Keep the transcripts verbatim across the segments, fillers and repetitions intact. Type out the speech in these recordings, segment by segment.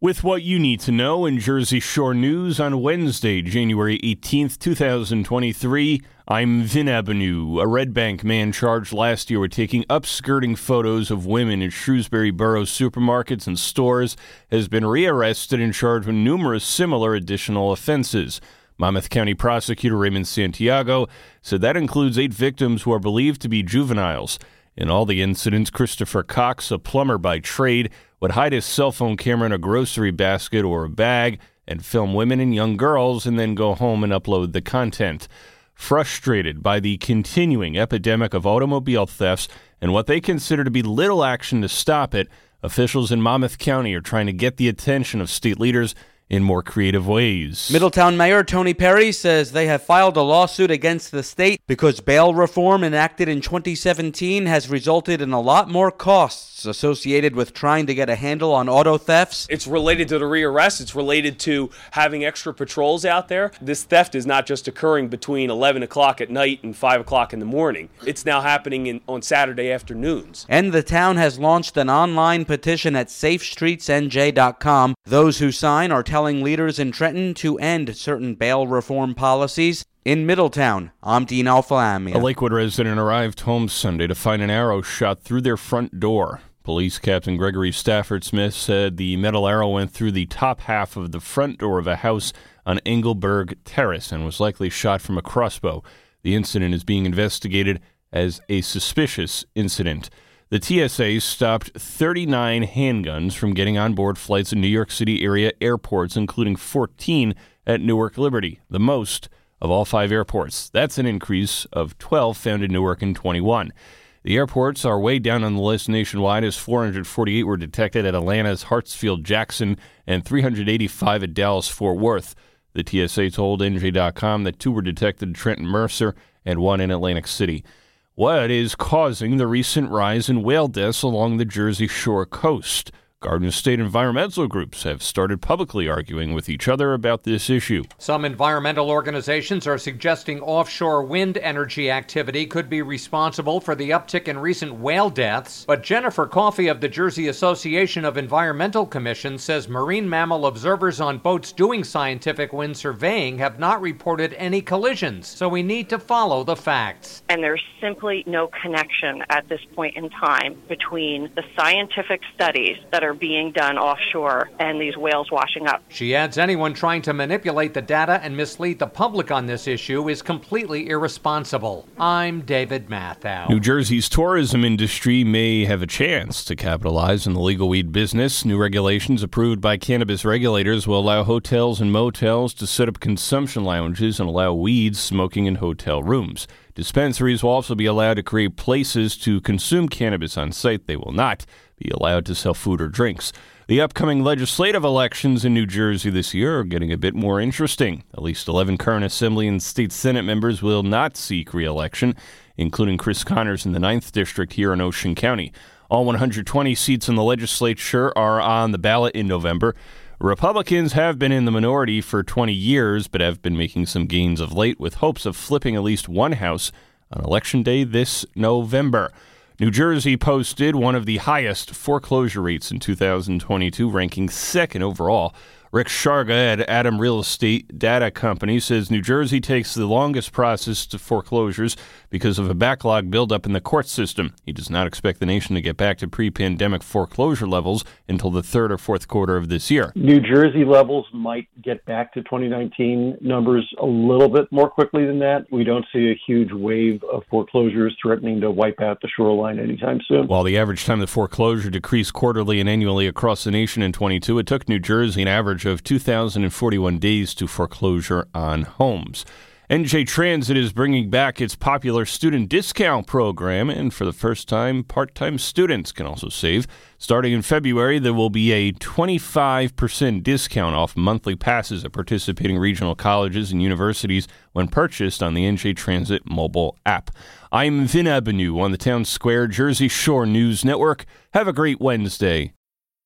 With what you need to know in Jersey Shore News on Wednesday, January eighteenth, twenty twenty-three, I'm Vin Avenue. A Red Bank man charged last year with taking upskirting photos of women in Shrewsbury Borough supermarkets and stores has been rearrested and charged with numerous similar additional offenses. Monmouth County Prosecutor Raymond Santiago said that includes eight victims who are believed to be juveniles. In all the incidents, Christopher Cox, a plumber by trade, would hide his cell phone camera in a grocery basket or a bag and film women and young girls and then go home and upload the content. Frustrated by the continuing epidemic of automobile thefts and what they consider to be little action to stop it, officials in Monmouth County are trying to get the attention of state leaders in more creative ways. Middletown Mayor Tony Perry says they have filed a lawsuit against the state because bail reform enacted in twenty seventeen has resulted in a lot more costs associated with trying to get a handle on auto thefts. It's related to the rearrest. It's related to having extra patrols out there. This theft is not just occurring between eleven o'clock at night and five o'clock in the morning. It's now happening in, on Saturday afternoons. And the town has launched an online petition at safe streets n j dot com. Those who sign are telling leaders in Trenton to end certain bail reform policies. In Middletown, I'm Dean Alfalamia. A Lakewood resident arrived home Sunday to find an arrow shot through their front door. Police Captain Gregory Stafford Smith said the metal arrow went through the top half of the front door of a house on Engelberg Terrace and was likely shot from a crossbow. The incident is being investigated as a suspicious incident. The T S A stopped thirty-nine handguns from getting on board flights in New York City area airports, including fourteen at Newark Liberty, the most of all five airports. That's an increase of twelve found in Newark in twenty-one. The airports are way down on the list nationwide, as four hundred forty-eight were detected at Atlanta's Hartsfield-Jackson and three hundred eighty-five at Dallas-Fort Worth. The T S A told N J dot com that two were detected at Trenton-Mercer and one in Atlantic City. What is causing the recent rise in whale deaths along the Jersey Shore coast? Garden State environmental groups have started publicly arguing with each other about this issue. Some environmental organizations are suggesting offshore wind energy activity could be responsible for the uptick in recent whale deaths. But Jennifer Coffey of the Jersey Association of Environmental Commissions says marine mammal observers on boats doing scientific wind surveying have not reported any collisions. So we need to follow the facts. And there's simply no connection at this point in time between the scientific studies that are being done offshore and these whales washing up. She adds anyone trying to manipulate the data and mislead the public on this issue is completely irresponsible. I'm David Matthau. New Jersey's tourism industry may have a chance to capitalize on the legal weed business. New regulations approved by cannabis regulators will allow hotels and motels to set up consumption lounges and allow weed smoking in hotel rooms. Dispensaries will also be allowed to create places to consume cannabis on site. They will not be allowed to sell food or drinks. The upcoming legislative elections in New Jersey this year are getting a bit more interesting. At least eleven current Assembly and State Senate members will not seek re-election, including Chris Connors in the ninth District here in Ocean County. All one hundred twenty seats in the legislature are on the ballot in November. Republicans have been in the minority for twenty years, but have been making some gains of late, with hopes of flipping at least one house on Election Day this November. New Jersey posted one of the highest foreclosure rates in two thousand twenty-two, ranking second overall. Rick Sharga at Adam Real Estate Data Company says New Jersey takes the longest process to foreclosures because of a backlog buildup in the court system. He does not expect the nation to get back to pre-pandemic foreclosure levels until the third or fourth quarter of this year. New Jersey levels might get back to twenty nineteen numbers a little bit more quickly than that. We don't see a huge wave of foreclosures threatening to wipe out the shoreline anytime soon. While the average time to foreclosure decreased quarterly and annually across the nation in twenty-two, it took New Jersey an average of two thousand forty-one days to foreclosure on homes. N J Transit is bringing back its popular student discount program, and for the first time, part-time students can also save. Starting in February, there will be a twenty-five percent discount off monthly passes at participating regional colleges and universities when purchased on the N J Transit mobile app. I'm Vin Avenue on the Town Square Jersey Shore News Network. Have a great Wednesday.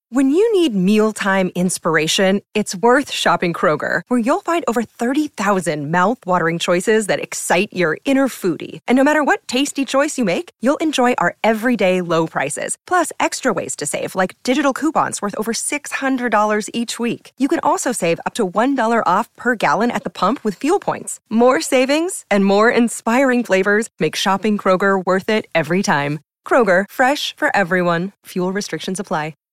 When you need mealtime inspiration, it's worth shopping Kroger, where you'll find over thirty thousand mouth-watering choices that excite your inner foodie. And no matter what tasty choice you make, you'll enjoy our everyday low prices, plus extra ways to save, like digital coupons worth over six hundred dollars each week. You can also save up to one dollar off per gallon at the pump with fuel points. More savings and more inspiring flavors make shopping Kroger worth it every time. Kroger, fresh for everyone. Fuel restrictions apply.